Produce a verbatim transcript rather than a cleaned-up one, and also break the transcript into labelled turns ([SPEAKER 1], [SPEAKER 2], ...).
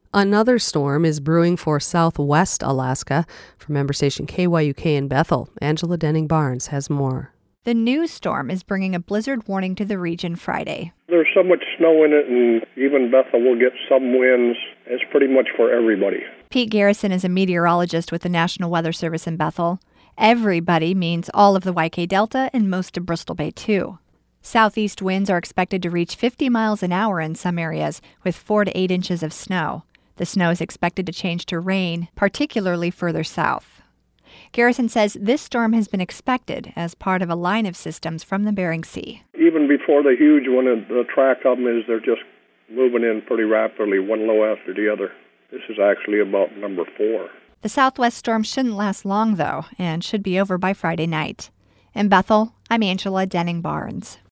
[SPEAKER 1] Another storm is brewing for southwest Alaska. For member station K Y U K in Bethel, Angela Denning-Barnes has more.
[SPEAKER 2] The new storm is bringing a blizzard warning to the region Friday.
[SPEAKER 3] There's so much snow in it, and even Bethel will get some winds. It's pretty much for everybody.
[SPEAKER 2] Pete Garrison is a meteorologist with the National Weather Service in Bethel. Everybody means all of the Y K Delta and most of Bristol Bay, too. Southeast winds are expected to reach fifty miles an hour in some areas, with four to eight inches of snow. The snow is expected to change to rain, particularly further south. Garrison says this storm has been expected as part of a line of systems from the Bering Sea.
[SPEAKER 3] Even before the huge one, the track of them is they're just moving in pretty rapidly, one low after the other. This is actually about number four.
[SPEAKER 2] The southwest storm shouldn't last long, though, and should be over by Friday night. In Bethel, I'm Angela Denning-Barnes.